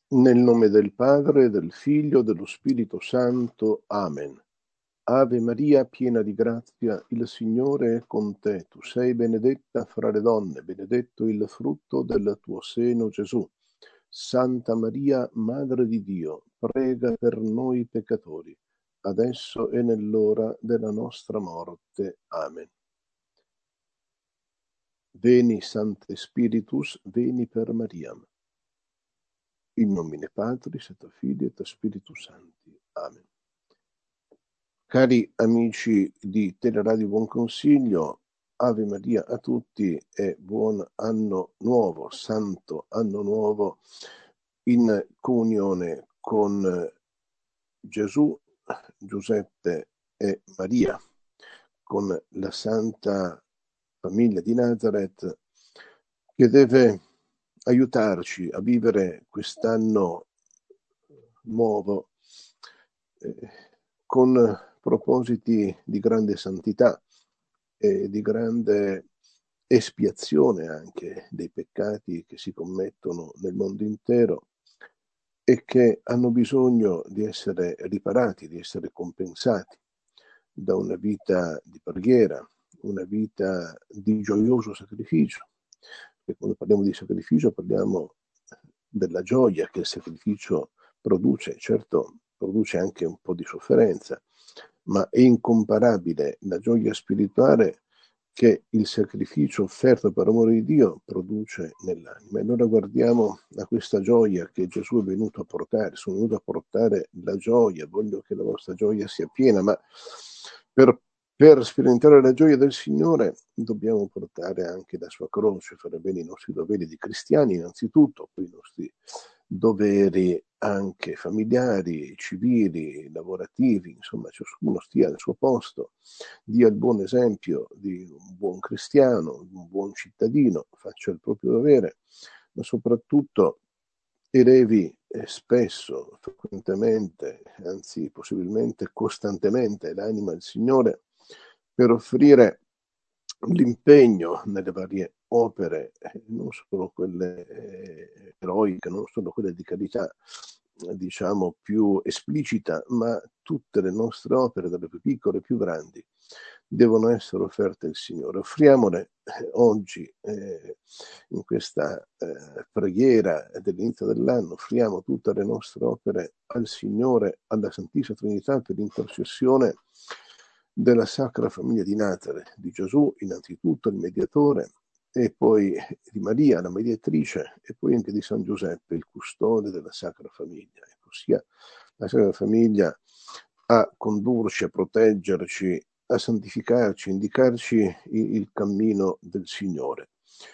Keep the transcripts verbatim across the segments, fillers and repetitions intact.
Nel nome del Padre, del Figlio, dello Spirito Santo. Amen. Ave Maria, piena di grazia, il Signore è con te. Tu sei benedetta fra le donne, benedetto il frutto del tuo seno, Gesù. Santa Maria, Madre di Dio, prega per noi peccatori, adesso e nell'ora della nostra morte. Amen. Veni, Sancte Spiritus, veni per Mariam. In nomine Patris et Filii et Spiritus Sancti. Amen. Cari amici di Teleradio Buon Consiglio, Ave Maria a tutti e buon anno nuovo, santo anno nuovo, in comunione con Gesù, Giuseppe e Maria, con la Santa Famiglia di Nazareth, che deve aiutarci a vivere quest'anno nuovo eh, con propositi di grande santità e di grande espiazione anche dei peccati che si commettono nel mondo intero e che hanno bisogno di essere riparati, di essere compensati da una vita di preghiera, una vita di gioioso sacrificio. E quando parliamo di sacrificio parliamo della gioia che il sacrificio produce. Certo, produce anche un po' di sofferenza, ma è incomparabile la gioia spirituale che il sacrificio offerto per amore di Dio produce nell'anima. E allora guardiamo a questa gioia che Gesù è venuto a portare. Sono venuto a portare la gioia, voglio che la vostra gioia sia piena, ma per, per sperimentare la gioia del Signore dobbiamo portare anche la sua croce, fare bene i nostri doveri di cristiani innanzitutto, poi i nostri doveri anche familiari, civili, lavorativi, insomma ciascuno stia al suo posto, dia il buon esempio di un buon cristiano, di un buon cittadino, faccia il proprio dovere, ma soprattutto elevi spesso, frequentemente, anzi possibilmente costantemente l'anima al Signore per offrire l'impegno nelle varie opere, non solo quelle eroiche, non solo quelle di carità, diciamo più esplicita, ma tutte le nostre opere, dalle più piccole più grandi, devono essere offerte al Signore. Offriamole oggi eh, in questa eh, preghiera dell'inizio dell'anno, offriamo tutte le nostre opere al Signore, alla Santissima Trinità, per l'intercessione della Sacra Famiglia di Nazareth, di Gesù innanzitutto il mediatore, e poi di Maria la mediatrice, e poi anche di San Giuseppe il custode della Sacra Famiglia. Ecco, sia la Sacra Famiglia a condurci, a proteggerci, a santificarci, a indicarci il, il cammino del Signore.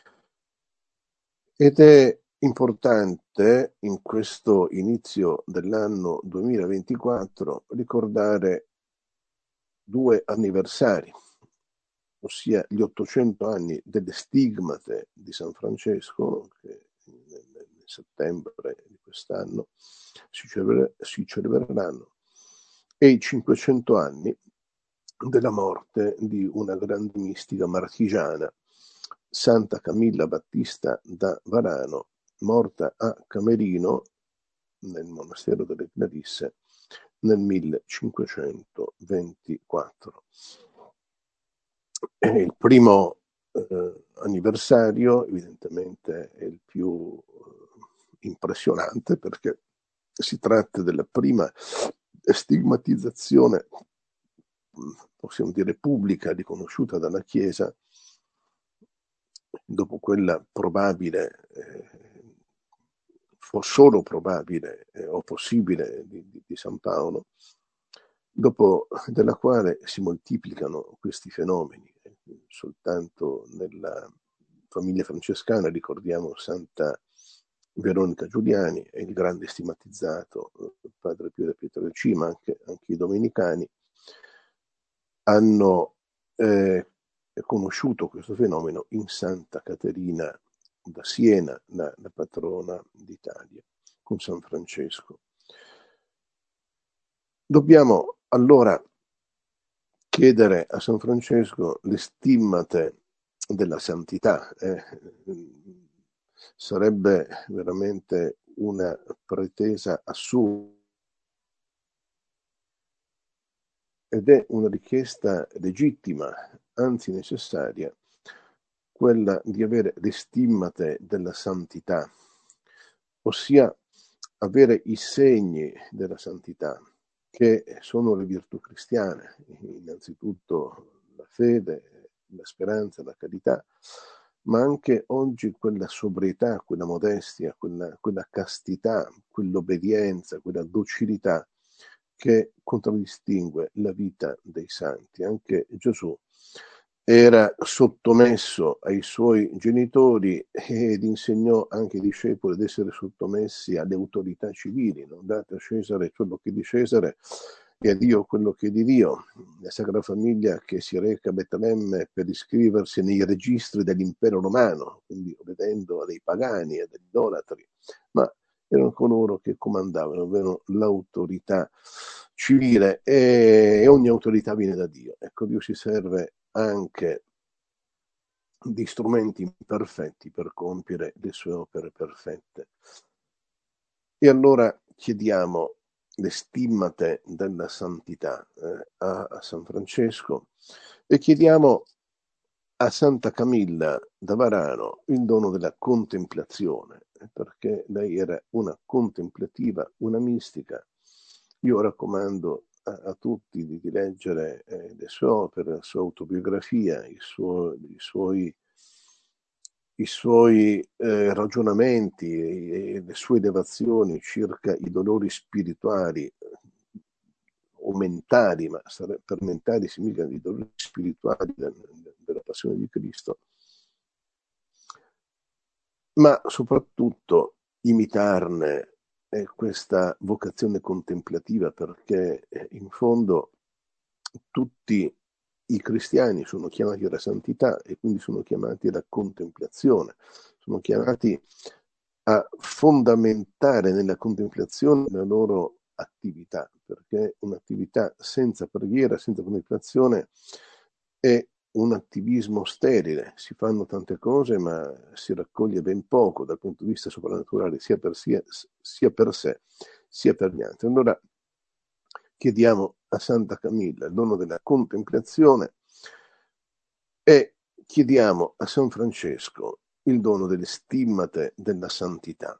Ed è importante in questo inizio dell'anno duemilaventiquattro ricordare due anniversari, ossia gli ottocento anni delle stigmate di San Francesco, che nel, nel settembre di quest'anno si, celebra, si celebreranno, e i cinquecento anni della morte di una grande mistica marchigiana, Santa Camilla Battista da Varano, morta a Camerino, nel monastero delle Clarisse, nel millecinquecentoventiquattro. E il primo eh, anniversario evidentemente è il più eh, impressionante, perché si tratta della prima stigmatizzazione, possiamo dire pubblica, riconosciuta dalla Chiesa, dopo quella probabile, eh, solo probabile eh, o possibile di, di, di San Paolo, dopo della quale si moltiplicano questi fenomeni. Soltanto nella famiglia francescana ricordiamo Santa Veronica Giuliani e il grande stigmatizzato il padre Pio da Pietrelcina, ma anche, anche i domenicani hanno eh, conosciuto questo fenomeno in Santa Caterina da Siena, la, la patrona d'Italia, con San Francesco. Dobbiamo allora chiedere a San Francesco le stimmate della santità. Eh, sarebbe veramente una pretesa assurda, ed è una richiesta legittima, anzi necessaria, quella di avere le stimmate della santità, ossia avere i segni della santità, che sono le virtù cristiane, innanzitutto la fede, la speranza, la carità, ma anche oggi quella sobrietà, quella modestia, quella, quella castità, quell'obbedienza, quella docilità che contraddistingue la vita dei santi. Anche Gesù era sottomesso ai suoi genitori ed insegnò anche ai discepoli ad essere sottomessi alle autorità civili, non date a Cesare quello che è di Cesare e a Dio quello che è di Dio. La Sacra Famiglia che si reca a Betlemme per iscriversi nei registri dell'impero romano, quindi obbedendo a dei pagani, a degli idolatri, ma erano coloro che comandavano, avevano l'autorità civile, e ogni autorità viene da Dio. Ecco, Dio si serve anche di strumenti imperfetti per compiere le sue opere perfette. E allora chiediamo le stimmate della santità eh, a, a San Francesco, e chiediamo a Santa Camilla da Varano il dono della contemplazione, perché lei era una contemplativa, una mistica. Io raccomando a, a tutti di, di leggere eh, le sue opere, la sua autobiografia, i suoi, i suoi, i suoi eh, ragionamenti e, e le sue elevazioni circa i dolori spirituali o mentali, ma per mentali significa i dolori spirituali della passione di Cristo, ma soprattutto imitarne eh, questa vocazione contemplativa, perché eh, in fondo tutti i cristiani sono chiamati alla santità e quindi sono chiamati alla contemplazione, sono chiamati a fondamentare nella contemplazione la loro attività, perché un'attività senza preghiera, senza contemplazione è un attivismo sterile. Si fanno tante cose ma si raccoglie ben poco dal punto di vista soprannaturale, sia per, sia, sia per sé sia per gli altri. Allora chiediamo a Santa Camilla il dono della contemplazione e chiediamo a San Francesco il dono delle stimmate della santità.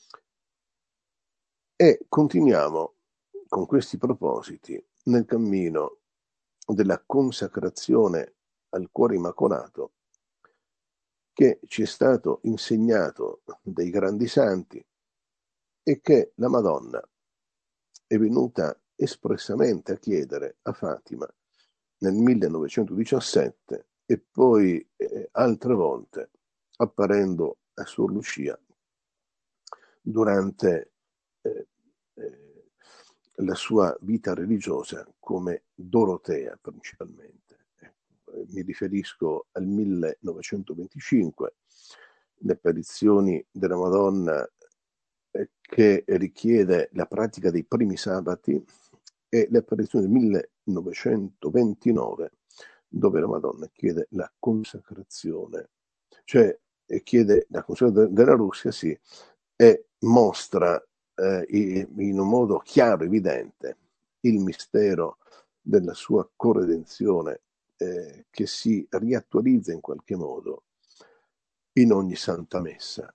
E continuiamo con questi propositi nel cammino della consacrazione al cuore immacolato che ci è stato insegnato dai grandi santi e che la Madonna è venuta espressamente a chiedere a Fatima nel millenovecentodiciassette e poi eh, altre volte apparendo a Suor Lucia durante eh, eh, la sua vita religiosa come Dorotea principalmente. Eh, mi riferisco al millenovecentoventicinque, le apparizioni della Madonna eh, che richiede la pratica dei primi sabati, e le apparizioni del millenovecentoventinove dove la Madonna chiede la consacrazione, cioè chiede la consacrazione della Russia, sì, e mostra eh, in un modo chiaro, evidente, il mistero della sua corredenzione eh, che si riattualizza in qualche modo in ogni Santa Messa.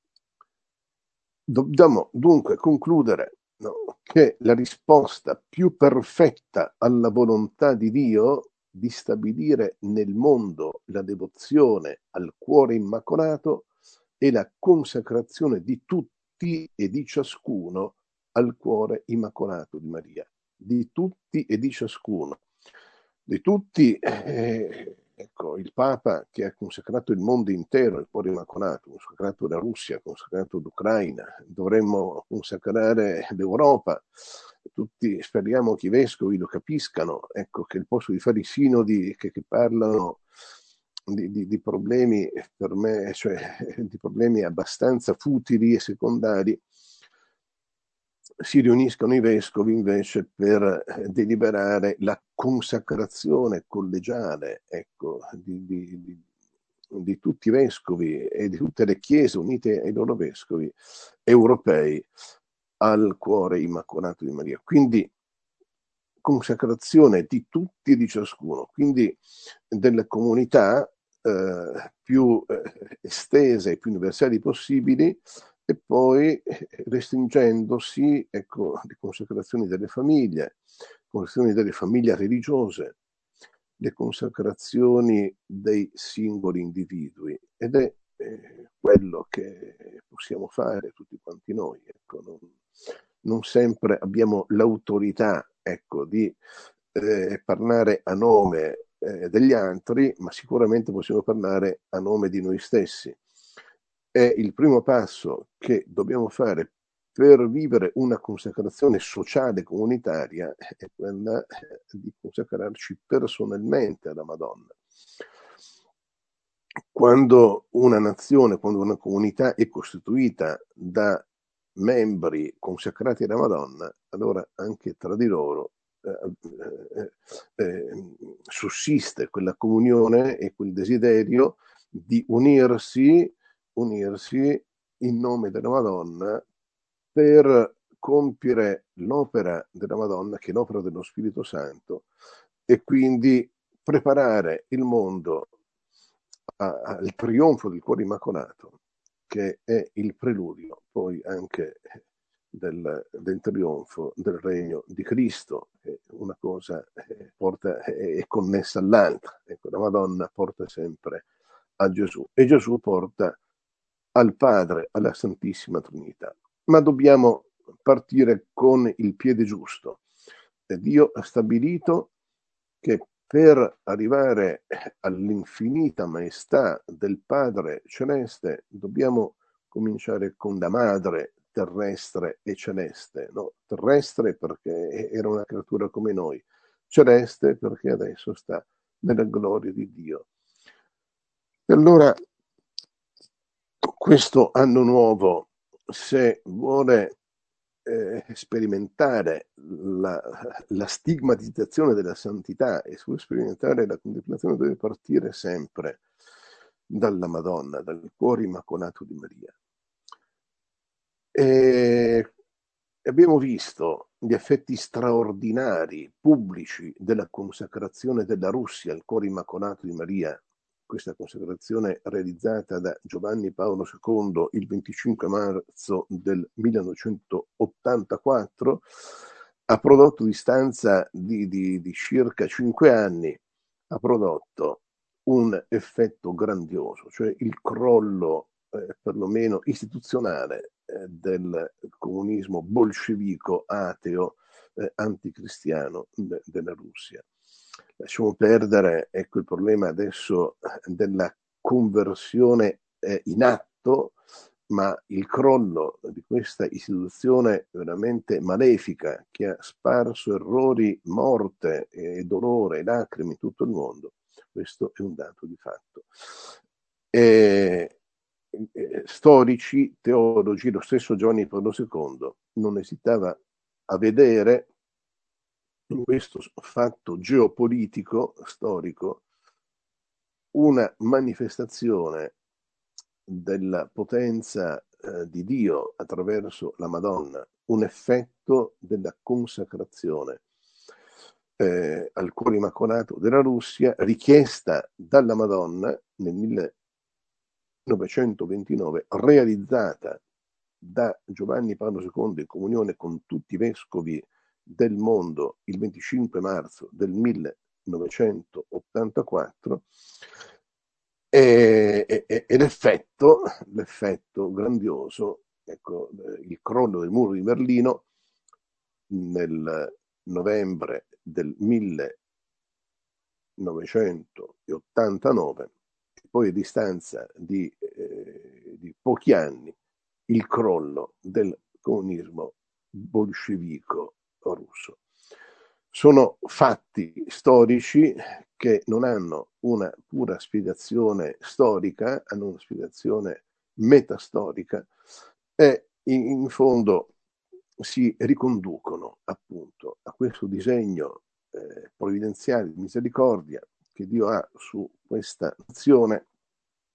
Dobbiamo dunque concludere, no, che la risposta più perfetta alla volontà di Dio di stabilire nel mondo la devozione al cuore immacolato è la consacrazione di tutti e di ciascuno al cuore immacolato di Maria. Di tutti e di ciascuno. Di tutti, eh, ecco, il Papa che ha consacrato il mondo intero al cuore immacolato, consacrato la Russia, consacrato l'Ucraina, dovremmo consacrare l'Europa. Tutti speriamo che i vescovi lo capiscano, ecco, che il posto di fare i sinodi che, che parlano di, di, di problemi per me, cioè di problemi abbastanza futili e secondari, si riuniscono i vescovi invece per deliberare la consacrazione collegiale, ecco, di, di, di, di tutti i vescovi e di tutte le chiese unite ai loro vescovi europei al cuore immacolato di Maria. Quindi consacrazione di tutti e di ciascuno, quindi delle comunità eh, più eh, estese e più universali possibili, e poi eh, restringendosi, ecco, le consacrazioni delle famiglie, consacrazioni delle famiglie religiose, le consacrazioni dei singoli individui, ed è eh, quello che possiamo fare tutti quanti noi. Ecco, non, non sempre abbiamo l'autorità, ecco, di eh, parlare a nome eh, degli altri, ma sicuramente possiamo parlare a nome di noi stessi. È il primo passo che dobbiamo fare per vivere una consacrazione sociale comunitaria, è quella di consacrarci personalmente alla Madonna. Quando una nazione, quando una comunità è costituita da membri consacrati alla Madonna, allora anche tra di loro eh, eh, eh, sussiste quella comunione e quel desiderio di unirsi, unirsi in nome della Madonna per compiere l'opera della Madonna, che è l'opera dello Spirito Santo, e quindi preparare il mondo a- al trionfo del cuore immacolato, che è il preludio poi anche del, del trionfo del regno di Cristo. Una cosa eh, porta, è connessa all'altra. Ecco, la Madonna porta sempre a Gesù e Gesù porta al Padre, alla Santissima Trinità. Ma dobbiamo partire con il piede giusto. E Dio ha stabilito che per arrivare all'infinita maestà del Padre celeste dobbiamo cominciare con la madre terrestre e celeste, no? Terrestre perché era una creatura come noi, celeste perché adesso sta nella gloria di Dio. E allora questo anno nuovo, se vuole eh, sperimentare la, la stigmatizzazione della santità e sul sperimentare la contemplazione, deve partire sempre dalla Madonna, dal cuore immacolato di Maria. E abbiamo visto gli effetti straordinari pubblici della consacrazione della Russia al cuore immacolato di Maria, questa consacrazione realizzata da Giovanni Paolo secondo il venticinque marzo del millenovecentottantaquattro, ha prodotto, a distanza di, di, di circa cinque anni, ha prodotto un effetto grandioso, cioè il crollo eh, perlomeno istituzionale eh, del comunismo bolscevico, ateo, eh, anticristiano de- della Russia. Lasciamo perdere, ecco, il problema adesso della conversione eh, in atto, ma il crollo di questa istituzione veramente malefica che ha sparso errori, morte e dolore e lacrime in tutto il mondo, questo è un dato di fatto. E, e, storici, teologi, lo stesso Giovanni Paolo secondo non esitava a vedere in questo fatto geopolitico storico una manifestazione della potenza eh, di Dio attraverso la Madonna, un effetto della consacrazione eh, al cuore immacolato della Russia, richiesta dalla Madonna nel millenovecentoventinove, realizzata da Giovanni Paolo secondo in comunione con tutti i vescovi del mondo il venticinque marzo del millenovecentottantaquattro, e, e, e l'effetto, l'effetto grandioso, ecco, il crollo del muro di Berlino nel novembre del millenovecentottantanove, e poi a distanza di, eh, di pochi anni il crollo del comunismo bolscevico russo. Sono fatti storici che non hanno una pura spiegazione storica, hanno una spiegazione metastorica e in, in fondo si riconducono appunto a questo disegno eh, provvidenziale di misericordia che Dio ha su questa nazione,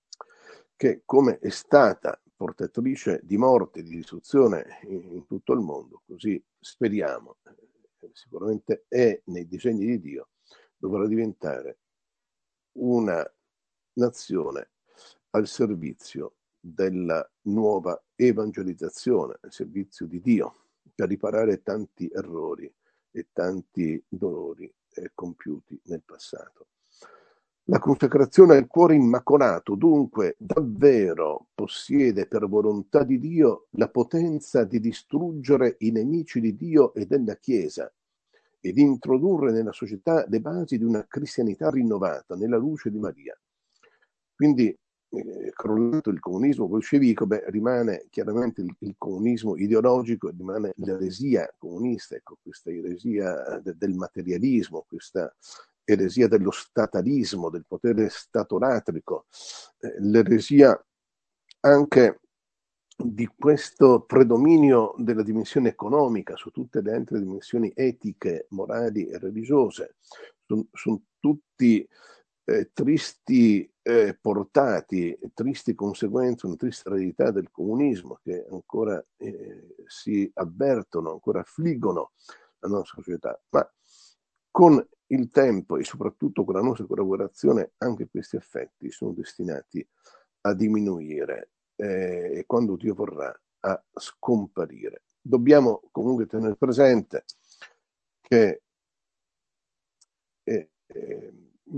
che, come è stata portatrice di morte e di distruzione in, in tutto il mondo, così speriamo, eh, sicuramente è nei disegni di Dio, dovrà diventare una nazione al servizio della nuova evangelizzazione, al servizio di Dio, per riparare tanti errori e tanti dolori eh, compiuti nel passato. La consacrazione al cuore immacolato, dunque, davvero possiede per volontà di Dio la potenza di distruggere i nemici di Dio e della Chiesa e di introdurre nella società le basi di una cristianità rinnovata nella luce di Maria. Quindi, eh, crollato il comunismo bolscevico, beh, rimane chiaramente il, il comunismo ideologico, rimane l'eresia comunista, ecco, questa eresia de, del materialismo, questa eresia dello statalismo, del potere statolatrico, eh, l'eresia anche di questo predominio della dimensione economica su tutte le altre dimensioni etiche, morali e religiose. Sono son tutti eh, tristi eh, portati, tristi conseguenze, una triste eredità del comunismo che ancora eh, si avvertono, ancora affliggono la nostra società. Ma con il tempo e soprattutto con la nostra collaborazione anche questi effetti sono destinati a diminuire eh, e quando Dio vorrà a scomparire. Dobbiamo comunque tenere presente che eh, eh,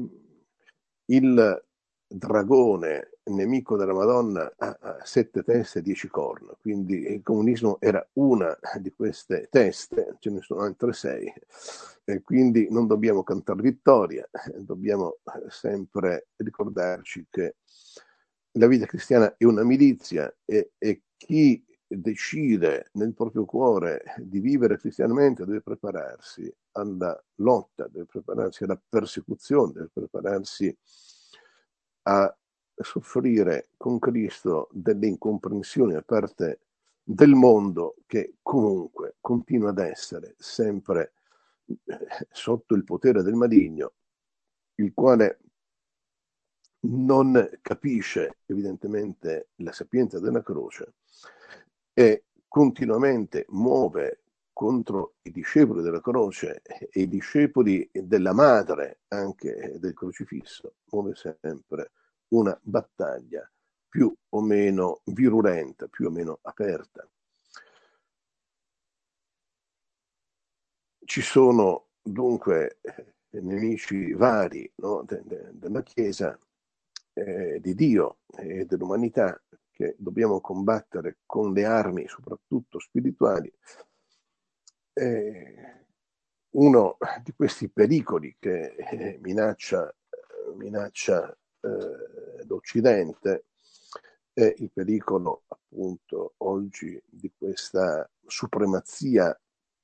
il dragone nemico della Madonna ha, ha sette teste e dieci corna, quindi il comunismo era una di queste teste, ce ne sono altre sei, e quindi non dobbiamo cantare vittoria, dobbiamo sempre ricordarci che la vita cristiana è una milizia e, e chi decide nel proprio cuore di vivere cristianamente deve prepararsi alla lotta, deve prepararsi alla persecuzione, deve prepararsi a soffrire con Cristo delle incomprensioni da parte del mondo che comunque continua ad essere sempre sotto il potere del maligno, il quale non capisce evidentemente la sapienza della croce e continuamente muove contro i discepoli della croce e i discepoli della madre anche del crocifisso, muove sempre una battaglia più o meno virulenta, più o meno aperta. Ci sono dunque nemici vari, no, de, de, della Chiesa, eh, di Dio e dell'umanità che dobbiamo combattere con le armi soprattutto spirituali. Eh, uno di questi pericoli che eh, minaccia, eh, minaccia eh, l'Occidente è il pericolo appunto oggi di questa supremazia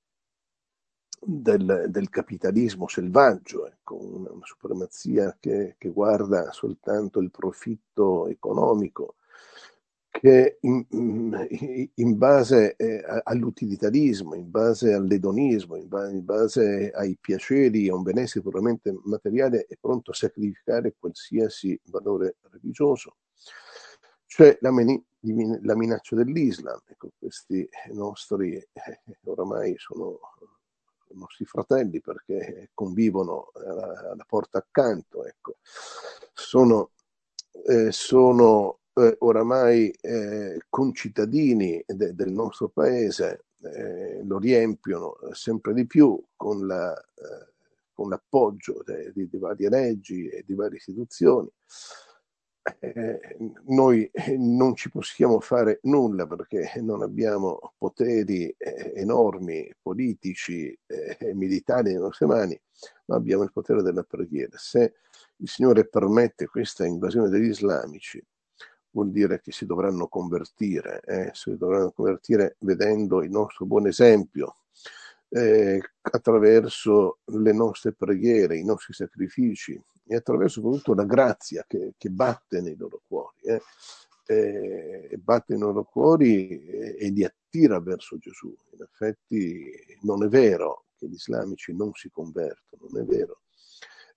Del, del capitalismo selvaggio, ecco, una, una supremazia che, che guarda soltanto il profitto economico, che in, in base eh, all'utilitarismo, in base all'edonismo, in base, in base ai piaceri, a un benessere puramente materiale, è pronto a sacrificare qualsiasi valore religioso. C'è la, meni, la minaccia dell'Islam, ecco, questi nostri eh, oramai sono i nostri fratelli perché convivono alla, alla porta accanto, ecco. Sono, eh, sono eh, oramai eh, concittadini de, del nostro paese, eh, lo riempiono sempre di più con, la, eh, con l'appoggio de, di, di varie leggi e di varie istituzioni. Eh, noi non ci possiamo fare nulla perché non abbiamo poteri eh, enormi, politici e eh, militari nelle nostre mani, ma abbiamo il potere della preghiera. Se il Signore permette questa invasione degli islamici, vuol dire che si dovranno convertire, eh, si dovranno convertire vedendo il nostro buon esempio, eh, attraverso le nostre preghiere, i nostri sacrifici e attraverso soprattutto la grazia che, che batte nei loro cuori, eh, eh, batte nei loro cuori e, e li attira verso Gesù. In effetti non è vero che gli islamici non si convertono, non è vero.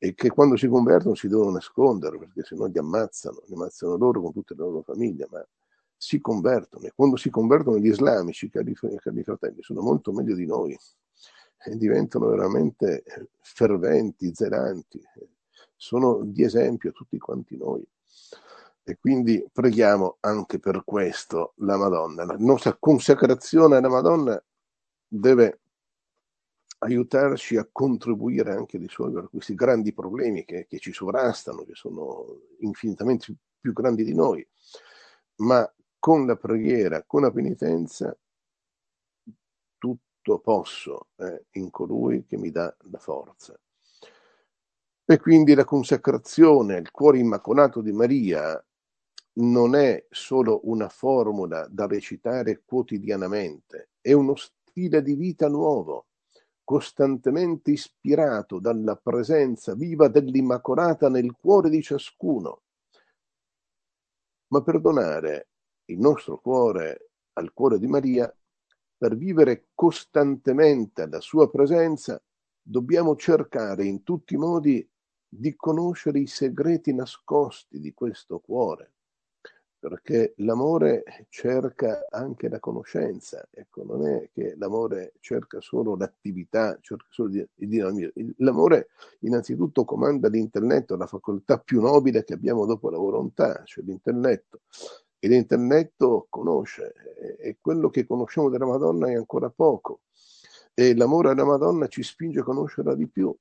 e che quando si convertono si devono nascondere, perché se no li ammazzano, li ammazzano loro con tutte le loro famiglie, ma si convertono, e quando si convertono gli islamici, cari, cari fratelli, sono molto meglio di noi, e diventano veramente ferventi, zelanti, sono di esempio a tutti quanti noi. E quindi preghiamo anche per questo la Madonna. La nostra consacrazione alla Madonna deve aiutarci a contribuire anche a risolvere questi grandi problemi che, che ci sovrastano, che sono infinitamente più grandi di noi, ma con la preghiera, con la penitenza, tutto posso eh, in colui che mi dà la forza. E quindi la consacrazione al cuore immacolato di Maria non è solo una formula da recitare quotidianamente, è uno stile di vita nuovo, costantemente ispirato dalla presenza viva dell'Immacolata nel cuore di ciascuno. Ma per donare il nostro cuore al cuore di Maria, per vivere costantemente alla sua presenza, dobbiamo cercare in tutti i modi di conoscere i segreti nascosti di questo cuore, perché l'amore cerca anche la conoscenza. Ecco, non è che l'amore cerca solo l'attività, cerca solo il dinamismo. L'amore innanzitutto comanda l'intelletto, la facoltà più nobile che abbiamo dopo la volontà, cioè l'intelletto. E l'intelletto conosce, e quello che conosciamo della Madonna è ancora poco. E l'amore alla Madonna ci spinge a conoscerla di più.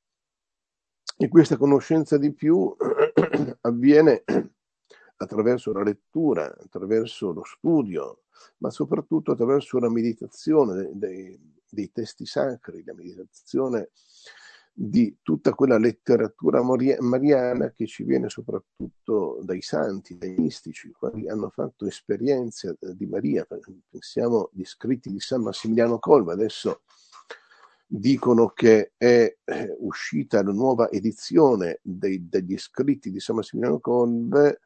E questa conoscenza di più avviene attraverso la lettura, attraverso lo studio, ma soprattutto attraverso la meditazione dei, dei testi sacri, la meditazione di tutta quella letteratura mariana che ci viene soprattutto dai santi, dai mistici, quali hanno fatto esperienze di Maria. Pensiamo agli scritti di San Massimiliano Kolbe. Adesso dicono che è eh, uscita la nuova edizione dei, degli scritti di San Massimiliano Kolbe,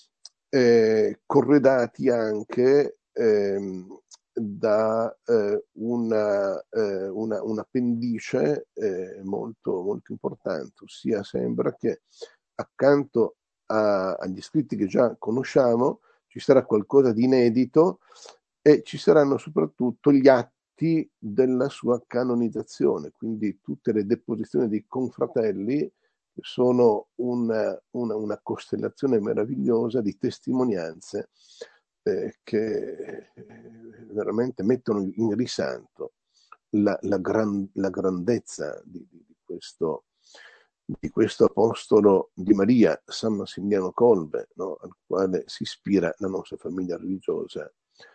eh, corredati anche ehm, da eh, una, eh, una, un appendice eh, molto, molto importante, ossia sembra che accanto a, agli scritti che già conosciamo ci sarà qualcosa di inedito, e ci saranno soprattutto gli atti della sua canonizzazione, quindi tutte le deposizioni dei confratelli, che sono una, una, una costellazione meravigliosa di testimonianze eh, che veramente mettono in risalto la, la, gran, la grandezza di, di, di, questo, di questo apostolo di Maria, San Massimiliano Kolbe, no? Al quale si ispira la nostra famiglia religiosa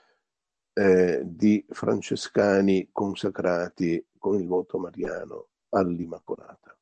eh, di francescani consacrati con il voto mariano all'Immacolata.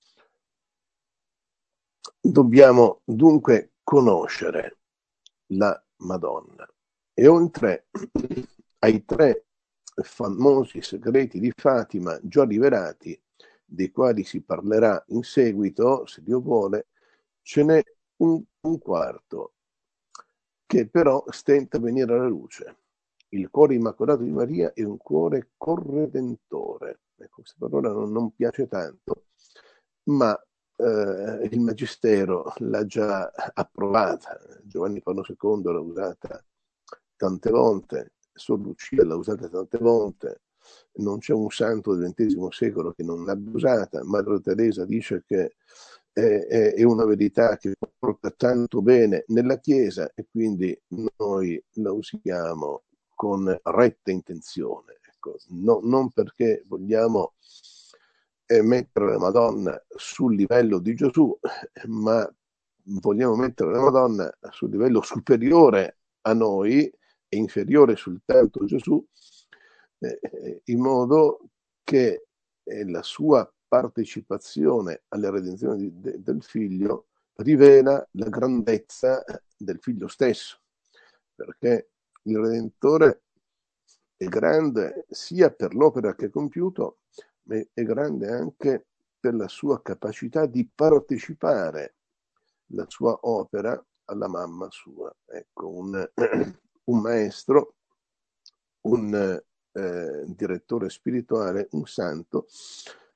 Dobbiamo dunque conoscere la Madonna, e oltre ai tre famosi segreti di Fatima già rivelati, dei quali si parlerà in seguito, se Dio vuole, ce n'è un, un quarto che però stenta a venire alla luce. Il cuore immacolato di Maria è un cuore corredentore. Ecco, questa parola non, non piace tanto, ma eh, il Magistero l'ha già approvata. Giovanni Paolo secondo l'ha usata tante volte, Sor Lucia l'ha usata tante volte, non c'è un santo del ventesimo secolo che non l'abbia usata. Madre Teresa dice che è, è, è una verità che porta tanto bene nella Chiesa, e quindi noi la usiamo con retta intenzione. Ecco, no, non perché vogliamo eh, mettere la Madonna sul livello di Gesù, ma vogliamo mettere la Madonna sul livello superiore a noi e inferiore soltanto a Gesù, eh, in modo che eh, la sua partecipazione alla redenzione di, de, del figlio rivela la grandezza del figlio stesso, perché il Redentore è grande sia per l'opera che ha compiuto, ma è grande anche per la sua capacità di partecipare la sua opera alla mamma sua. Ecco, un, un maestro, un eh, direttore spirituale, un santo,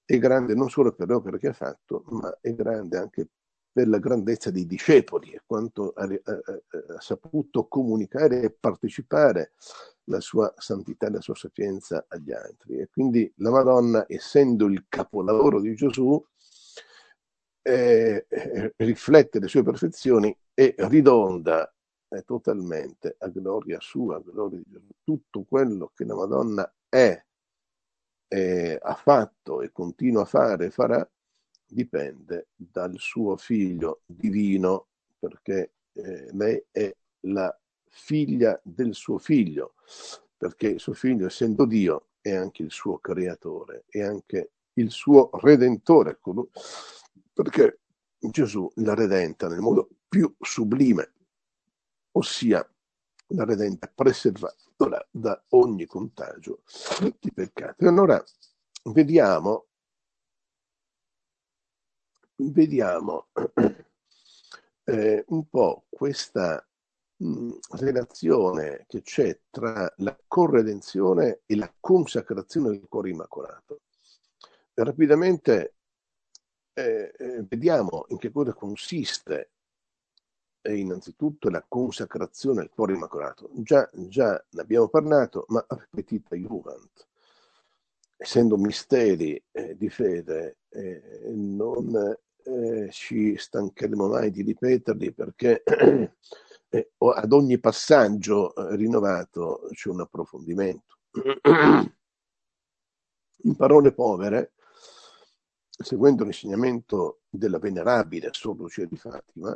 è grande non solo per le opere che ha fatto, ma è grande anche per la grandezza dei discepoli e quanto ha, ha, ha saputo comunicare e partecipare la sua santità e la sua sapienza agli altri. E quindi la Madonna, essendo il capolavoro di Gesù, eh, eh, riflette le sue perfezioni e ridonda eh, totalmente a gloria sua, a gloria di Gesù. Tutto quello che la Madonna è, eh, ha fatto e continua a fare e farà dipende dal suo figlio divino, perché eh, lei è la figlia del suo figlio, perché il suo figlio, essendo Dio, è anche il suo creatore, è anche il suo redentore, perché Gesù l'ha redenta nel modo più sublime, ossia la redenta preservandola da ogni contagio di peccato. E allora vediamo vediamo eh, un po' questa mh, relazione che c'è tra la corredenzione e la consacrazione del cuore immacolato. E rapidamente eh, eh, vediamo in che cosa consiste eh, innanzitutto la consacrazione del cuore immacolato. Già, già ne abbiamo parlato, ma appetita juvant. Essendo misteri eh, di fede, eh, non eh, ci stancheremo mai di ripeterli, perché eh, ad ogni passaggio eh, rinnovato c'è un approfondimento. In parole povere, seguendo l'insegnamento della venerabile Sor Lucia di Fatima,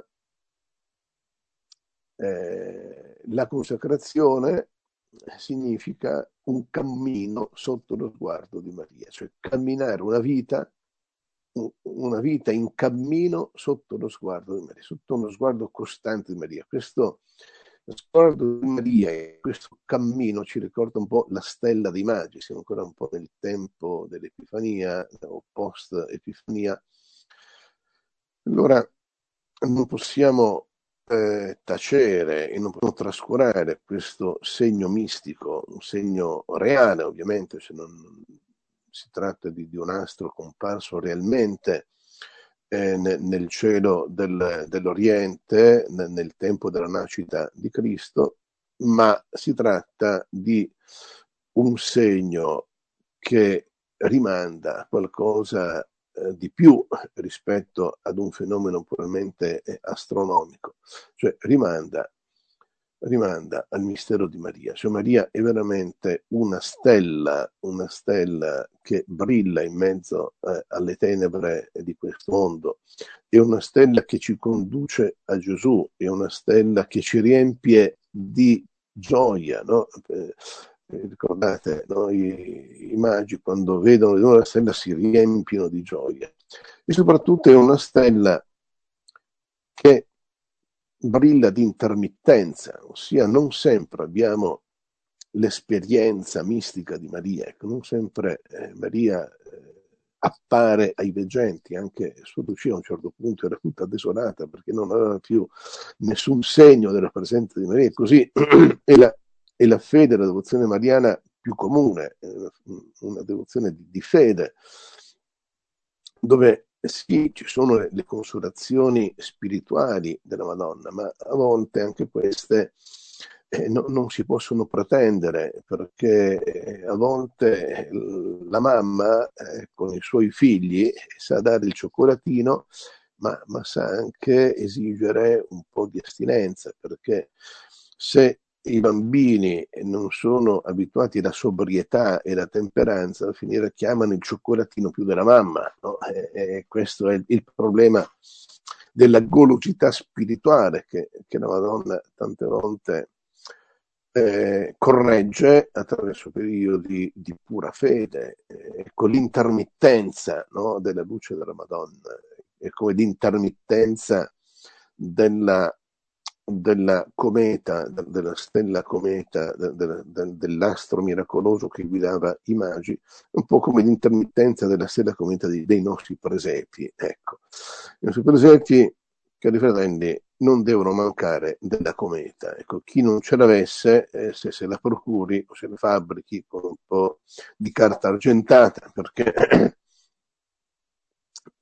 eh, la consacrazione significa un cammino sotto lo sguardo di Maria, cioè camminare una vita, una vita in cammino sotto lo sguardo di Maria, sotto uno sguardo costante di Maria. Questo sguardo di Maria e questo cammino ci ricorda un po' la stella dei magi, siamo ancora un po' nel tempo dell'Epifania o post-Epifania. Allora non possiamo eh, tacere e non possiamo trascurare questo segno mistico, un segno reale ovviamente, se non si tratta di, di un astro comparso realmente eh, nel, nel cielo del, dell'Oriente, nel, nel tempo della nascita di Cristo, ma si tratta di un segno che rimanda a qualcosa eh, di più rispetto ad un fenomeno puramente eh, astronomico, cioè rimanda, rimanda al mistero di Maria. Cioè Maria è veramente una stella, una stella che brilla in mezzo eh, alle tenebre di questo mondo, è una stella che ci conduce a Gesù, è una stella che ci riempie di gioia, no? Eh, ricordate, no? I, i magi quando vedono una stella si riempiono di gioia, e soprattutto è una stella che brilla di intermittenza, ossia non sempre abbiamo l'esperienza mistica di Maria, ecco, non sempre eh, Maria eh, appare ai veggenti, anche Sor Lucia a un certo punto era tutta desolata perché non aveva più nessun segno della presenza di Maria, così è la, è la fede, la devozione mariana più comune, una, una devozione di, di fede, dove sì, ci sono le, le consolazioni spirituali della Madonna, ma a volte anche queste eh, no, non si possono pretendere, perché eh, a volte eh, la mamma eh, con i suoi figli sa dare il cioccolatino, ma, ma sa anche esigere un po' di astinenza, perché se i bambini non sono abituati alla sobrietà e alla temperanza, a finire chiamano il cioccolatino più della mamma, no? E, e questo è il, il problema della golosità spirituale che, che la Madonna tante volte eh, corregge attraverso periodi di pura fede, eh, con l'intermittenza, no, della luce della Madonna, e come l'intermittenza della della cometa, della stella cometa, de, de, dell'astro miracoloso che guidava i magi, un po' come l'intermittenza della stella cometa dei, dei nostri presepi. Ecco, i nostri presepi, cari fratelli, non devono mancare della cometa. Ecco, chi non ce l'avesse, eh, se se la procuri o se la fabbrichi con un po' di carta argentata, perché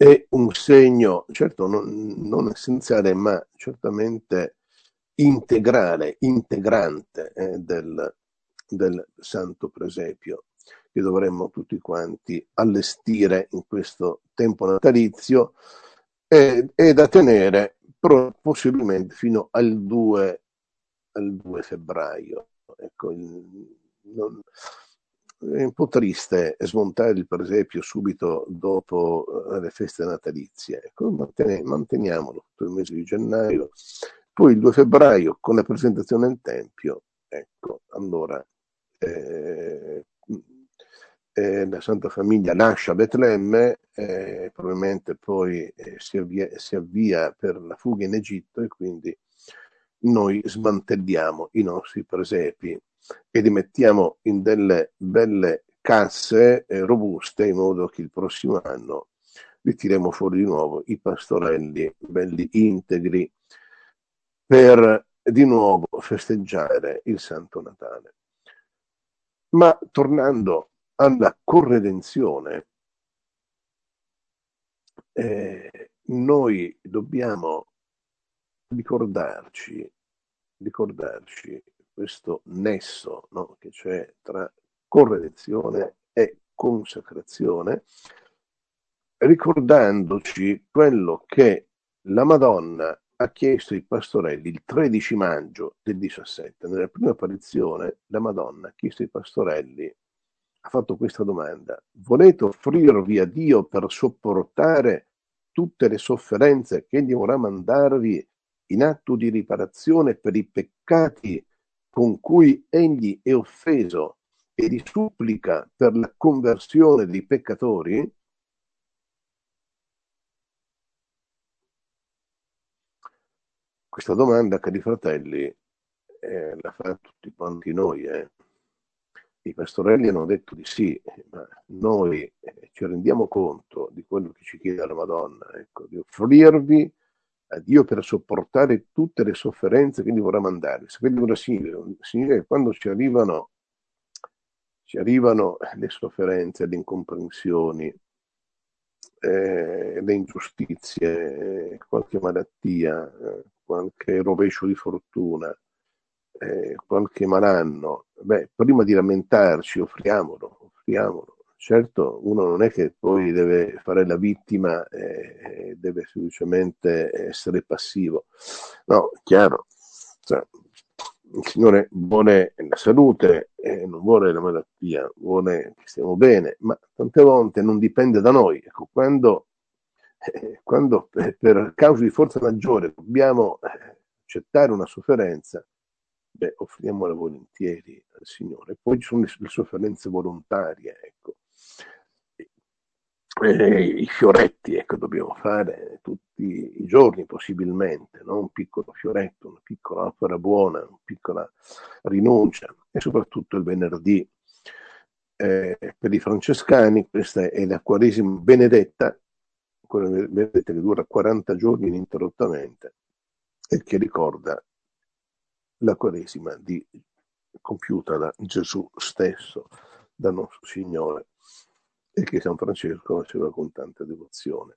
è un segno, certo non, non essenziale, ma certamente integrale, integrante eh, del, del Santo Presepio, che dovremmo tutti quanti allestire in questo tempo natalizio e, e da tenere pro, possibilmente fino al due, al due febbraio. Ecco, il, non, è un po' triste smontare il presepio subito dopo eh, le feste natalizie. Ecco, mantene, manteniamolo tutto il mese di gennaio. Poi il due febbraio con la presentazione al Tempio, ecco, allora eh, eh, la Santa Famiglia lascia Betlemme, eh, probabilmente poi eh, si, avvia, si avvia per la fuga in Egitto e quindi noi smantelliamo i nostri presepi e li mettiamo in delle belle casse eh, robuste in modo che il prossimo anno li tiremo fuori di nuovo i pastorelli belli integri per di nuovo festeggiare il Santo Natale. Ma tornando alla corredenzione, eh, noi dobbiamo ricordarci, ricordarci questo nesso, no, che c'è tra corredenzione e consacrazione, ricordandoci quello che la Madonna ha chiesto ai pastorelli il tredici maggio del diciassette. Nella prima apparizione la Madonna ha chiesto ai pastorelli, ha fatto questa domanda: volete offrirvi a Dio per sopportare tutte le sofferenze che Egli vorrà mandarvi in atto di riparazione per i peccati con cui Egli è offeso e di supplica per la conversione dei peccatori? Questa domanda, cari fratelli, eh, la fa tutti quanti noi. Eh. I pastorelli hanno detto di sì, ma noi eh, ci rendiamo conto di quello che ci chiede la Madonna, ecco, di offrirvi a Dio per sopportare tutte le sofferenze che Egli vorrà mandarvi. Sapete cosa significa? Significa che quando ci arrivano, ci arrivano le sofferenze, le incomprensioni, eh, le ingiustizie, eh, qualche malattia, eh, qualche rovescio di fortuna, eh, qualche malanno, beh, prima di lamentarci offriamolo, offriamolo. Certo, uno non è che poi deve fare la vittima e eh, deve semplicemente essere passivo. No, chiaro, cioè, il Signore vuole la salute e non vuole la malattia, vuole che stiamo bene, ma tante volte non dipende da noi. Ecco, quando, eh, quando per, per causa di forza maggiore dobbiamo eh, accettare una sofferenza, beh, offriamola volentieri al Signore. Poi ci sono le, le sofferenze volontarie, ecco. Eh, I fioretti, ecco, dobbiamo fare tutti i giorni possibilmente, no? Un piccolo fioretto, una piccola opera buona, una piccola rinuncia, e soprattutto il venerdì. Eh, per i francescani questa è la Quaresima benedetta, quella benedetta che dura quaranta giorni ininterrottamente e che ricorda la Quaresima di, compiuta da Gesù stesso, da nostro Signore, e che San Francesco faceva con tanta devozione.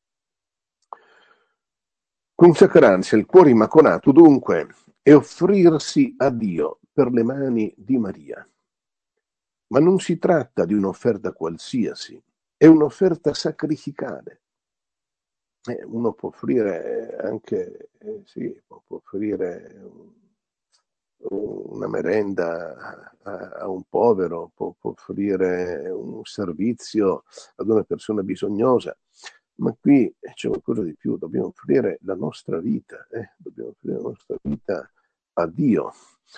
Consacrarsi al cuore immacolato, dunque, è offrirsi a Dio per le mani di Maria. Ma non si tratta di un'offerta qualsiasi, è un'offerta sacrificale. Eh, uno può offrire anche, eh, sì, può offrire un, una merenda a, a un povero, può, può offrire un servizio ad una persona bisognosa, ma qui c'è qualcosa di più, dobbiamo offrire la nostra vita, eh? dobbiamo offrire la nostra vita a Dio.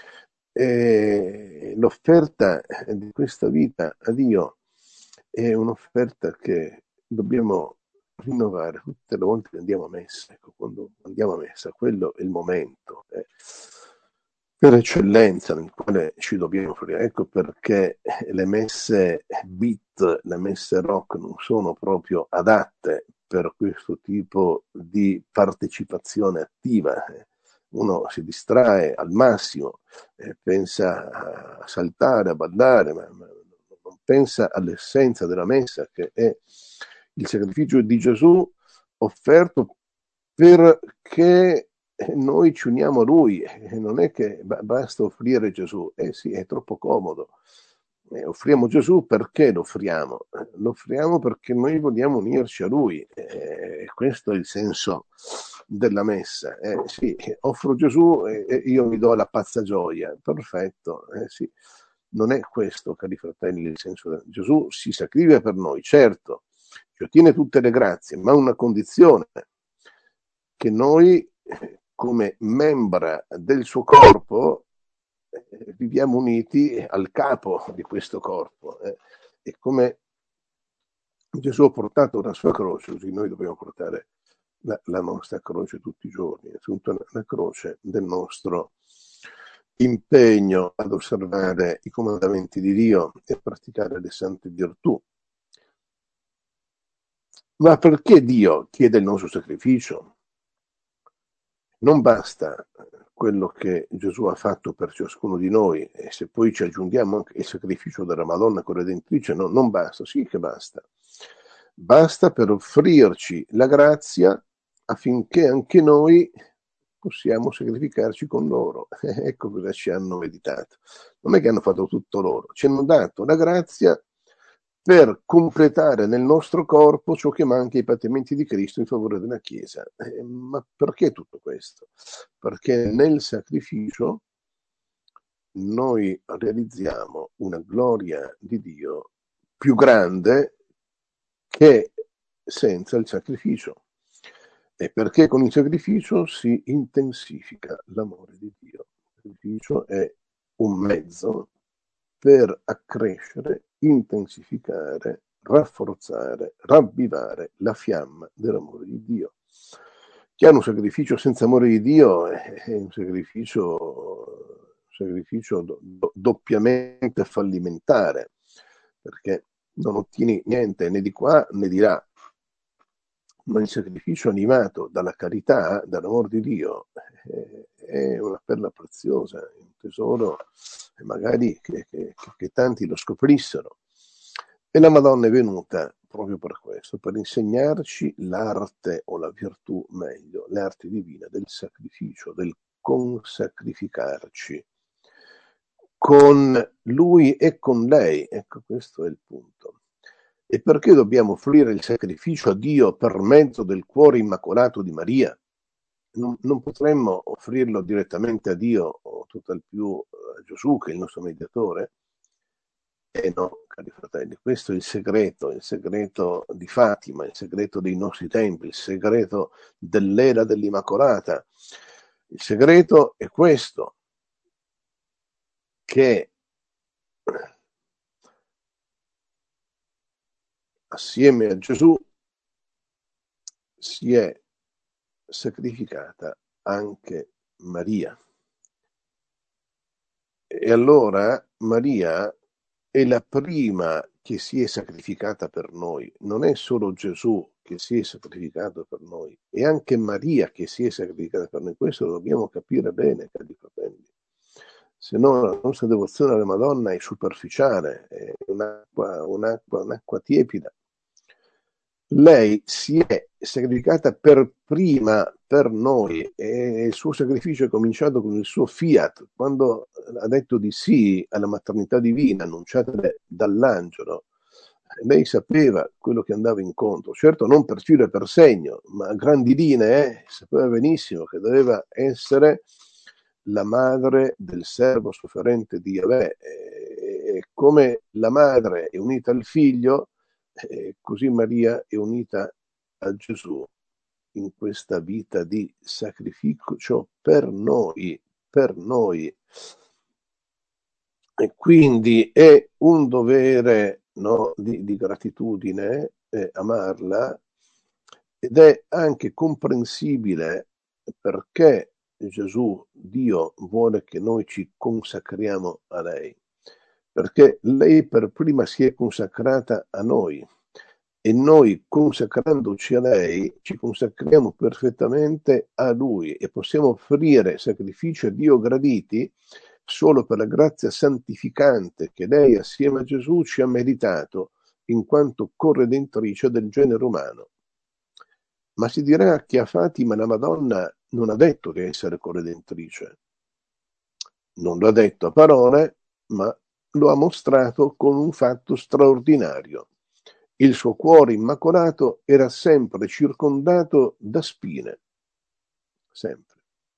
E l'offerta di questa vita a Dio è un'offerta che dobbiamo rinnovare tutte le volte che andiamo a messa. Ecco, quando andiamo a messa, quello è il momento eh, per eccellenza nel quale ci dobbiamo offrire. Ecco perché le messe beat, le messe rock non sono proprio adatte per questo tipo di partecipazione attiva. Uno si distrae al massimo, eh, pensa a saltare, a ballare, ma, ma non pensa all'essenza della messa, che è il sacrificio di Gesù offerto perché noi ci uniamo a Lui, e non è che basta offrire Gesù, eh sì, è troppo comodo. Eh, offriamo Gesù perché lo offriamo? Lo offriamo perché noi vogliamo unirci a Lui, eh, questo è il senso della messa. Eh, sì, offro Gesù e, e io mi do la pazza gioia, perfetto, eh, sì. Non è questo, cari fratelli, il senso del Gesù si sacrifica per noi, certo, ci ottiene tutte le grazie, ma una condizione, che noi come membra del suo corpo eh, viviamo uniti al capo di questo corpo, eh, e come Gesù ha portato la sua croce, così noi dobbiamo portare la, la nostra croce tutti i giorni, appunto la croce del nostro impegno ad osservare i comandamenti di Dio e a praticare le sante virtù. Ma perché Dio chiede il nostro sacrificio? Non basta quello che Gesù ha fatto per ciascuno di noi, e se poi ci aggiungiamo anche il sacrificio della Madonna corredentrice, no, non basta, sì che basta. Basta per offrirci la grazia affinché anche noi possiamo sacrificarci con loro. Ecco cosa ci hanno meditato. Non è che hanno fatto tutto loro, ci hanno dato la grazia per completare nel nostro corpo ciò che manca ai patimenti di Cristo in favore della Chiesa. Eh, ma perché tutto questo? Perché nel sacrificio noi realizziamo una gloria di Dio più grande che senza il sacrificio. E perché con il sacrificio si intensifica l'amore di Dio. Il sacrificio è un mezzo per accrescere, intensificare, rafforzare, ravvivare la fiamma dell'amore di Dio. Chi ha un sacrificio senza amore di Dio è un sacrificio, un sacrificio do, do, doppiamente fallimentare, perché non ottieni niente né di qua né di là. Ma il sacrificio animato dalla carità, dall'amor di Dio, è una perla preziosa, un tesoro, magari che, che, che tanti lo scoprissero. E la Madonna è venuta proprio per questo, per insegnarci l'arte, o la virtù meglio, l'arte divina del sacrificio, del consacrificarci con Lui e con lei. Ecco, questo è il punto. E perché dobbiamo offrire il sacrificio a Dio per mezzo del cuore immacolato di Maria? Non, non potremmo offrirlo direttamente a Dio, o tutt'al più a Gesù, che è il nostro mediatore? Eh no, cari fratelli, questo è il segreto, il segreto di Fatima, il segreto dei nostri tempi, il segreto dell'era dell'Immacolata. Il segreto è questo, che assieme a Gesù si è sacrificata anche Maria. E allora Maria è la prima che si è sacrificata per noi. Non è solo Gesù che si è sacrificato per noi, è anche Maria che si è sacrificata per noi. Questo lo dobbiamo capire bene, cari fratelli. Se no la nostra devozione alla Madonna è superficiale, è un'acqua, un'acqua, un'acqua tiepida. Lei si è sacrificata per prima per noi, e il suo sacrificio è cominciato con il suo fiat, quando ha detto di sì alla maternità divina annunciata dall'angelo. Lei sapeva quello che andava incontro, certo non per filo e per segno, ma a grandi linee eh, sapeva benissimo che doveva essere la madre del servo sofferente di Yahweh, e come la madre è unita al figlio, eh, così Maria è unita a Gesù in questa vita di sacrificio per noi, per noi. E quindi è un dovere, no, di, di gratitudine eh, amarla, ed è anche comprensibile perché Gesù, Dio, vuole che noi ci consacriamo a lei, perché lei per prima si è consacrata a noi, e noi consacrandoci a lei ci consacriamo perfettamente a Lui, e possiamo offrire sacrifici a Dio graditi solo per la grazia santificante che lei assieme a Gesù ci ha meritato in quanto corredentrice del genere umano. Ma si dirà che a Fatima la Madonna non ha detto di essere corredentrice. Non lo ha detto a parole, ma lo ha mostrato con un fatto straordinario. Il suo cuore immacolato era sempre circondato da spine. Sempre.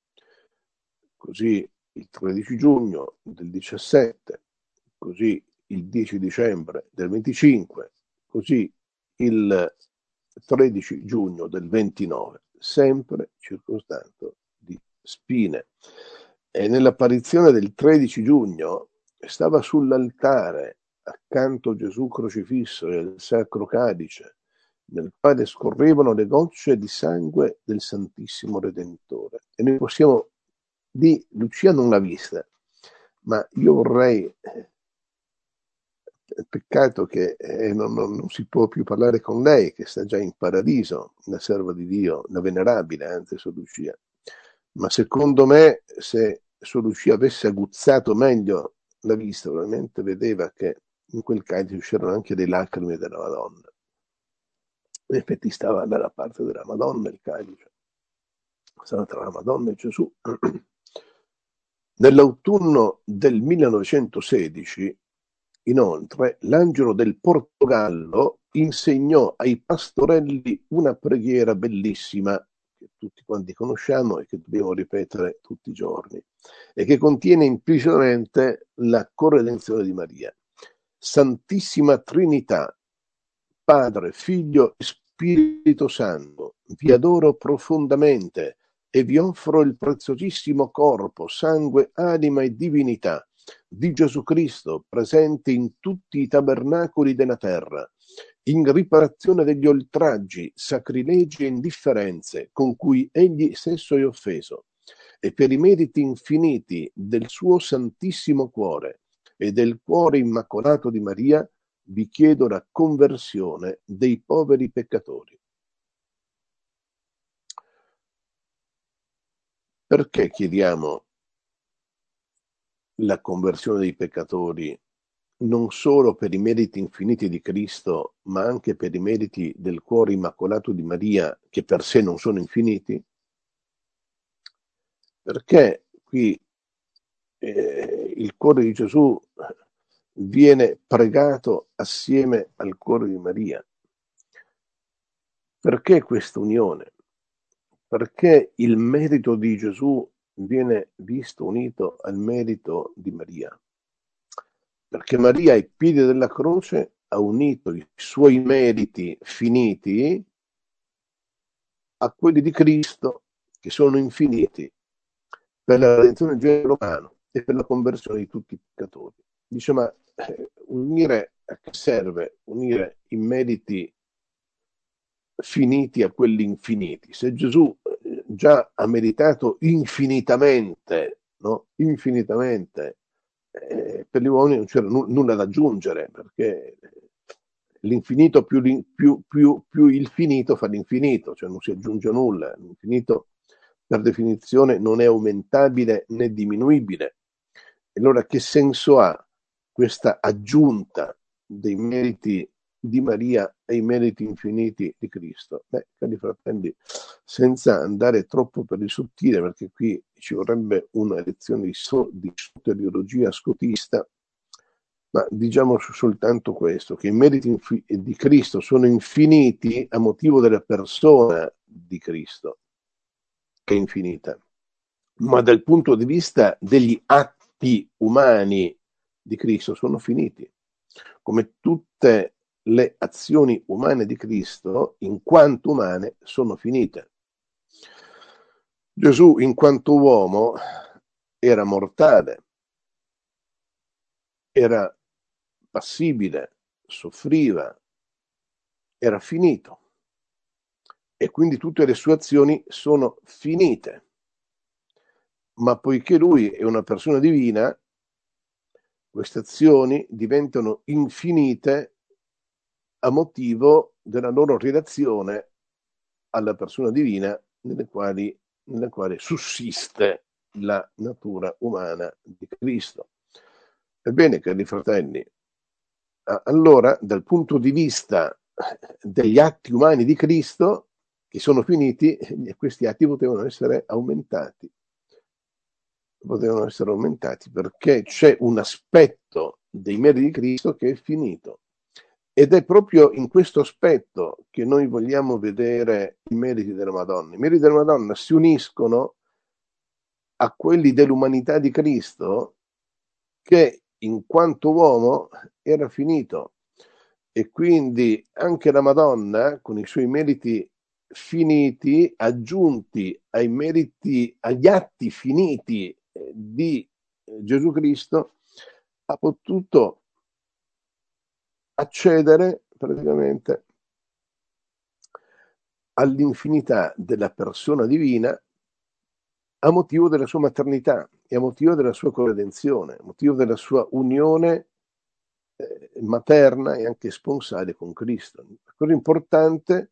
Così il tredici giugno del diciassette, così il dieci dicembre del venticinque, così il tredici giugno del ventinove, sempre circostanto di spine. E nell'apparizione del tredici giugno stava sull'altare accanto a Gesù crocifisso e al sacro calice, nel quale scorrevano le gocce di sangue del Santissimo Redentore. E noi possiamo di Lucia non l'ha vista, ma io vorrei, eh, peccato che eh, non, non, non si può più parlare con lei, che sta già in paradiso, la serva di Dio, la venerabile, anzi Sor Lucia, ma secondo me se Sor Lucia avesse aguzzato meglio la vista, probabilmente vedeva che in quel calice uscirono anche delle lacrime della Madonna. In effetti stava dalla parte della Madonna il calice, stava tra la Madonna e Gesù. Nell'autunno del millenovecentosedici, inoltre, l'Angelo del Portogallo insegnò ai pastorelli una preghiera bellissima che tutti quanti conosciamo e che dobbiamo ripetere tutti i giorni e che contiene implicitamente la corredenzione di Maria. Santissima Trinità, Padre, Figlio e Spirito Santo, vi adoro profondamente e vi offro il preziosissimo corpo, sangue, anima e divinità di Gesù Cristo, presente in tutti i tabernacoli della terra, in riparazione degli oltraggi, sacrilegi e indifferenze con cui egli stesso è offeso, e per i meriti infiniti del suo Santissimo Cuore e del Cuore Immacolato di Maria, vi chiedo la conversione dei poveri peccatori. Perché chiediamo la conversione dei peccatori non solo per i meriti infiniti di Cristo, ma anche per i meriti del Cuore Immacolato di Maria, che per sé non sono infiniti? Perché qui eh, il cuore di Gesù viene pregato assieme al cuore di Maria. Perché questa unione? Perché il merito di Gesù viene visto unito al merito di Maria? Perché Maria ai piedi della croce ha unito i suoi meriti finiti a quelli di Cristo, che sono infiniti, per la redenzione del genere umano e per la conversione di tutti i peccatori. Dice, ma eh, unire a che serve? Unire i meriti finiti a quelli infiniti. Se Gesù eh, già ha meritato infinitamente, no? Infinitamente, eh, per gli uomini non c'era n- nulla da aggiungere, perché l'infinito più, più, più, più il finito fa l'infinito, cioè non si aggiunge nulla. L'infinito per definizione non è aumentabile né diminuibile. Allora che senso ha questa aggiunta dei meriti di Maria ai meriti infiniti di Cristo? Beh, cari fratelli, senza andare troppo per il sottile, perché qui ci vorrebbe una lezione di, so, di soteriologia scotista, ma diciamo soltanto questo, che i meriti infi- di Cristo sono infiniti a motivo della persona di Cristo, che è infinita, ma dal punto di vista degli atti umani di Cristo sono finiti, come tutte le azioni umane di Cristo, in quanto umane, sono finite. Gesù, in quanto uomo, era mortale, era passibile, soffriva, era finito. E quindi tutte le sue azioni sono finite. Ma poiché lui è una persona divina, queste azioni diventano infinite a motivo della loro relazione alla persona divina nelle quali, nella quale sussiste la natura umana di Cristo. Ebbene, cari fratelli, allora dal punto di vista degli atti umani di Cristo che sono finiti, questi atti potevano essere aumentati. Potevano essere aumentati perché c'è un aspetto dei meriti di Cristo che è finito. Ed è proprio in questo aspetto che noi vogliamo vedere i meriti della Madonna. I meriti della Madonna si uniscono a quelli dell'umanità di Cristo, che in quanto uomo era finito. E quindi anche la Madonna, con i suoi meriti finiti, aggiunti ai meriti, agli atti finiti di Gesù Cristo, ha potuto accedere praticamente all'infinità della persona divina a motivo della sua maternità e a motivo della sua corredenzione, a motivo della sua unione eh, materna e anche sponsale con Cristo. La cosa importante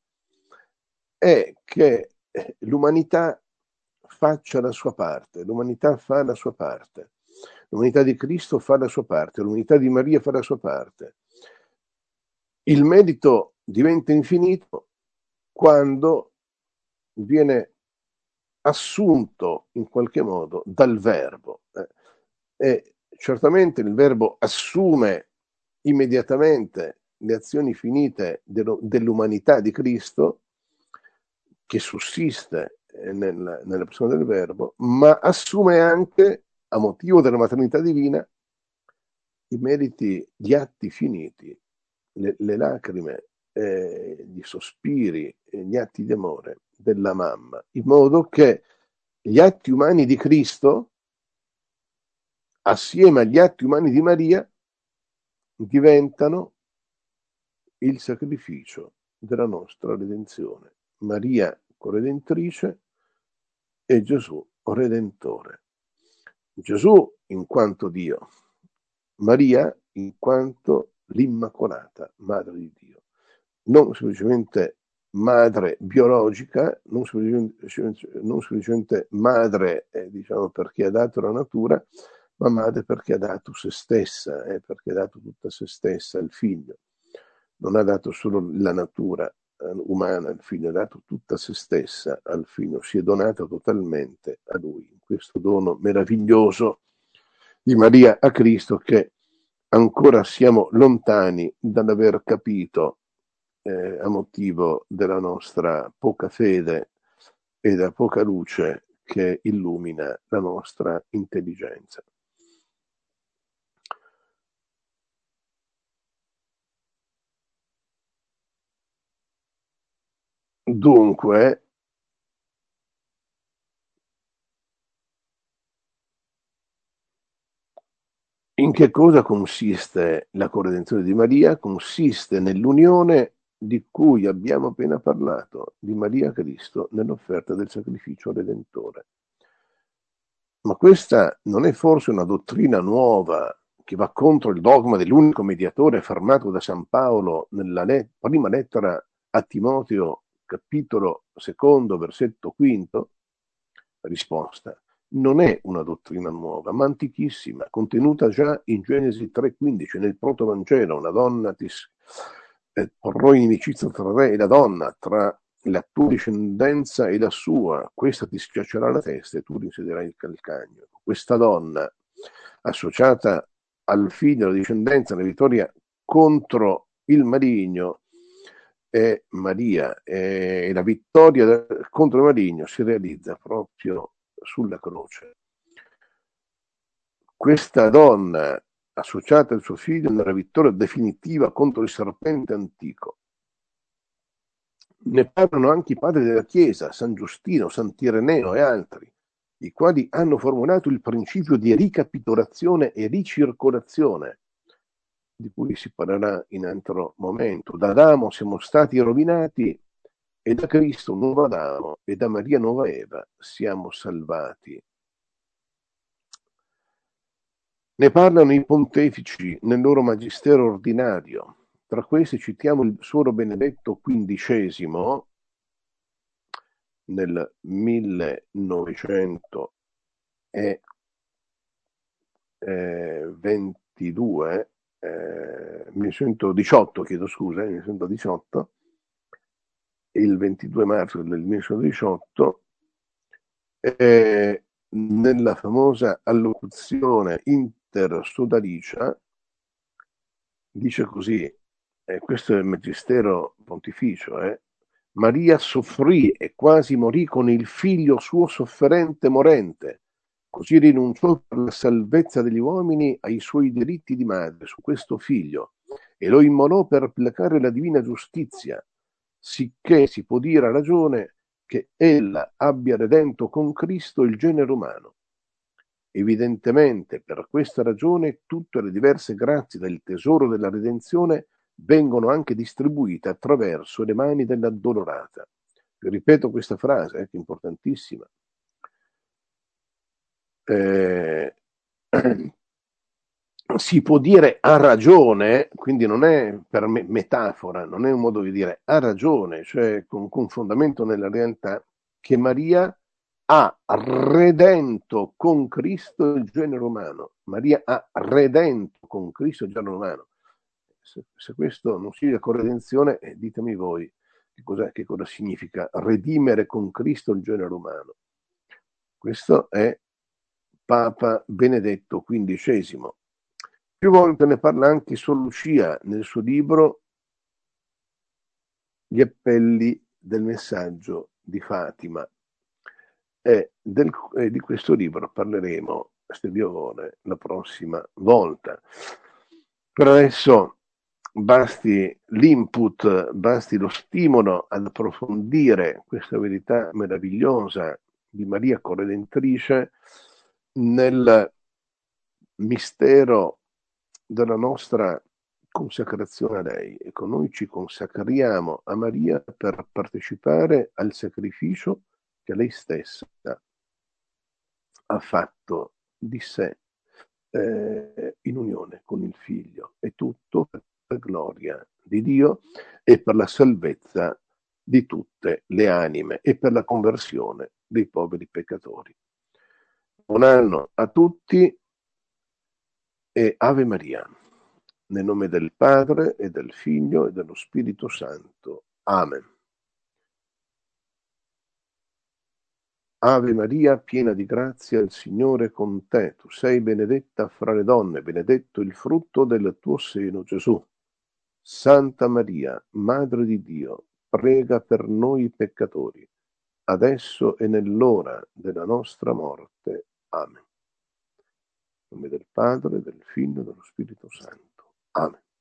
è che l'umanità faccia la sua parte, l'umanità fa la sua parte, l'umanità di Cristo fa la sua parte, l'umanità di Maria fa la sua parte. Il merito diventa infinito quando viene assunto in qualche modo dal verbo. Eh. E certamente il verbo assume immediatamente le azioni finite dello, dell'umanità di Cristo, che sussiste nel, nella persona del verbo, ma assume anche, a motivo della maternità divina, i meriti, gli atti finiti, le, le lacrime, eh, gli sospiri, eh, gli atti di amore della mamma, in modo che gli atti umani di Cristo, assieme agli atti umani di Maria, diventano il sacrificio della nostra redenzione. Maria coredentrice e Gesù redentore. Gesù in quanto Dio, Maria in quanto l'Immacolata Madre di Dio. Non semplicemente madre biologica, non semplicemente, non semplicemente madre, eh, diciamo, perché ha dato la natura, ma madre perché ha dato se stessa, eh, perché ha dato tutta se stessa al figlio. Non ha dato solo la natura eh, umana al figlio, ha dato tutta se stessa al figlio, si è donata totalmente a lui, in questo dono meraviglioso di Maria a Cristo, che ancora siamo lontani dall'aver capito eh, a motivo della nostra poca fede e della poca luce che illumina la nostra intelligenza. Dunque, in che cosa consiste la corredenzione di Maria? Consiste nell'unione di cui abbiamo appena parlato, di Maria Cristo nell'offerta del sacrificio redentore. Ma questa non è forse una dottrina nuova che va contro il dogma dell'unico mediatore affermato da San Paolo nella let- prima lettera a Timoteo, capitolo secondo, versetto quinto? Risposta: non è una dottrina nuova, ma antichissima, contenuta già in Genesi tre quindici, nel Protovangelo. Una donna ti eh, porrò inimicizia tra re e la donna, tra la tua discendenza e la sua, questa ti schiaccerà la testa e tu insedierai il calcagno. Questa donna, associata al figlio, alla discendenza, alla vittoria contro il maligno, è Maria, e la vittoria contro il maligno si realizza proprio sulla croce. Questa donna, associata al suo figlio, nella vittoria definitiva contro il serpente antico. Ne parlano anche i padri della Chiesa, San Giustino, Sant'Ireneo e altri, i quali hanno formulato il principio di ricapitolazione e ricircolazione, di cui si parlerà in altro momento. Da Adamo siamo stati rovinati e da Cristo, nuovo Adamo, e da Maria, nuova Eva, siamo salvati. Ne parlano i pontefici nel loro magistero ordinario. Tra questi citiamo il Suoro Benedetto quindicesimo nel millenovecentodue, eh, millenovecentodiciotto, chiedo scusa, eh, millenovecentodiciotto, il ventidue marzo del millenovecentodiciotto, eh, nella famosa allocuzione intersodalicia, dice così, e questo è il magistero pontificio, eh, Maria soffrì e quasi morì con il figlio suo sofferente morente, così rinunciò per la salvezza degli uomini ai suoi diritti di madre su questo figlio e lo immolò per placare la divina giustizia, sicché si può dire a ragione che ella abbia redento con Cristo il genere umano. Evidentemente, per questa ragione, tutte le diverse grazie del tesoro della redenzione vengono anche distribuite attraverso le mani dell'addolorata. Ripeto questa frase, eh, che è importantissima. Eh, si può dire a ragione, quindi non è per me metafora, non è un modo di dire a ragione, cioè con, con fondamento nella realtà, che Maria ha redento con Cristo il genere umano. Maria ha redento con Cristo il genere umano. Se, se questo non significa corredenzione, eh, ditemi voi che cosa, che cosa significa redimere con Cristo il genere umano. Questo è Papa Benedetto quindicesimo. Più volte ne parla anche Sor Lucia nel suo libro Gli appelli del messaggio di Fatima. E del, eh, di questo libro parleremo a Steviore la prossima volta. Per adesso basti l'input, basti lo stimolo ad approfondire questa verità meravigliosa di Maria Corredentrice nel mistero della nostra consacrazione a lei. Ecco, noi ci consacriamo a Maria per partecipare al sacrificio che lei stessa ha fatto di sé eh, in unione con il Figlio, e tutto per la gloria di Dio e per la salvezza di tutte le anime e per la conversione dei poveri peccatori. Buon anno a tutti e Ave Maria, nel nome del Padre e del Figlio e dello Spirito Santo. Amen. Ave Maria, piena di grazia, il Signore è con te. Tu sei benedetta fra le donne, benedetto il frutto del tuo seno, Gesù. Santa Maria, Madre di Dio, prega per noi peccatori, adesso e nell'ora della nostra morte. Amen. Nel nome del Padre, del Figlio e dello Spirito Santo. Amen.